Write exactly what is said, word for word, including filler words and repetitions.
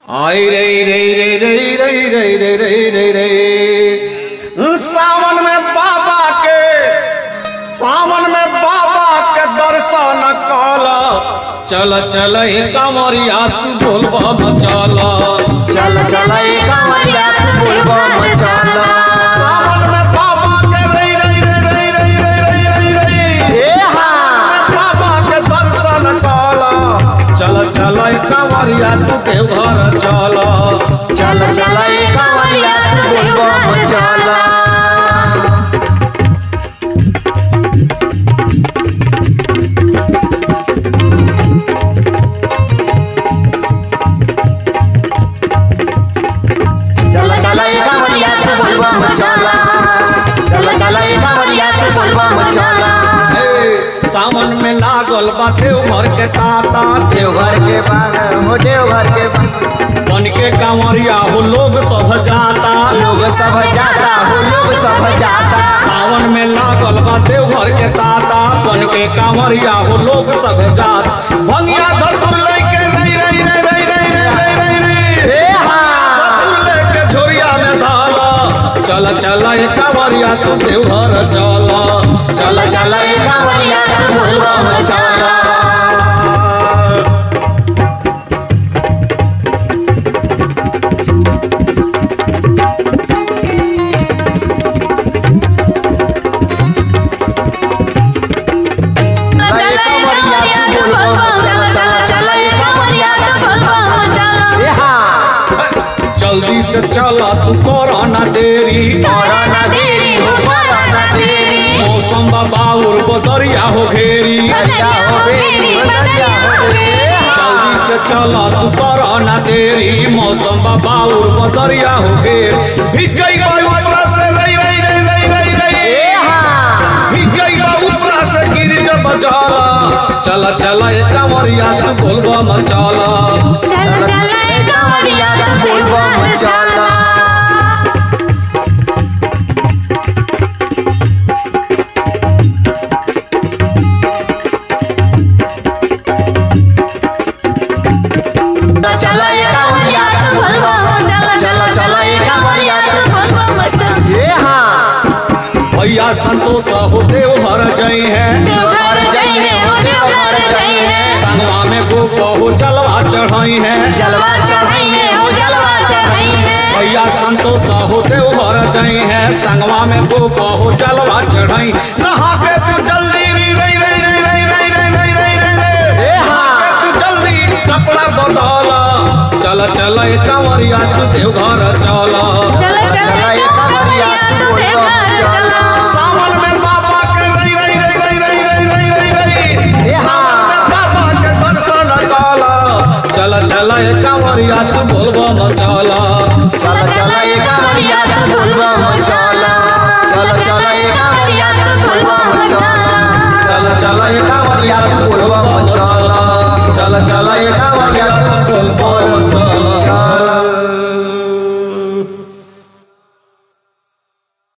आई रे रे रे रे रे रे रे रे रे रे सावन में बाबा के सावन में बाबा के दर्शन काला चल चल कंवरिया तू बोलबा मचाला चल चल कंवरिया तू बोलबा मचाला सावन में बाबा के रे रे रे रे रे रे रे रे ए हां बाबा के दर्शन काला चल चल कंवरिया तू देवघर चला चल चल कंवरिया तू बोलबा मचाला चल चल कंवरिया तू बोलबा मचाला चल चल कंवरिया तू बोलबा मचाला सावन में लागल बा देवघर के ताता देवघर के बाग हो देवघर के बन के कांवरिया हो लोग सब जाता लोग सब जाता हो लोग सब जाता सावन में लागल बा देवघर के ताता बन के कांवरिया हो लोग सब जाता भंगिया धतुर लेके रई रई रई रई रई रई रई रई ए हां धतुर लेके झोरिया में धाला चल चल कांवरिया तू देवघर चला चल चल कंवरिया तू बोलबा मचाला जल्दी से चला तू कोरोना देरी कोरोना देरी हो कोरोना देरी मौसम बाबूर बदरिया हो घेरी दरिया हो बेरी दरिया हो बेरी जल्दी से चला तू कोरोना देरी मौसम बाबूर बदरिया हो घेरी भिजई बाबूरा से रई रई रई रई रई रई ए हां भिजई बाबूरा से गिर जब जाला चल चल कंवरिया तू बोलबा मचाला चल चल कंवरिया तू बोलबा मचाला चल कंवरिया तू बोलबा चल चल कंवरिया तू बोलबा मचाला ए हां भैया संतोष हो देवघर जई है देवघर जई है हो देवघर जई है संगवा में गोप हो जलवा चढ़ाई है जलवा चढ़ाई है हो जलवा चढ़ाई है भैया संतोष हो देवघर जई है संगवा में गोप हो जलवा चढ़ाई नहा के तू जल्दी री रई रई रई रई रई रई रई रई रई ए हां तू जल्दी कपड़ा बदला चल चल कंवरिया तू देवघर चला चल चल कंवरिया तू बोलबा मचाला सावन में बाबा के रई रई रई रई रई रई रई रई रई ए हां बाबा के दर्शन काला चल चल कंवरिया तू बोलबा मचाला चल चल कंवरिया तू बोलबा मचाला चल चल कंवरिया तू बोलबा मचाला चल चल कंवरिया तू बोलबा मचाला चल चल कंवरिया तू बोलबा मचाला।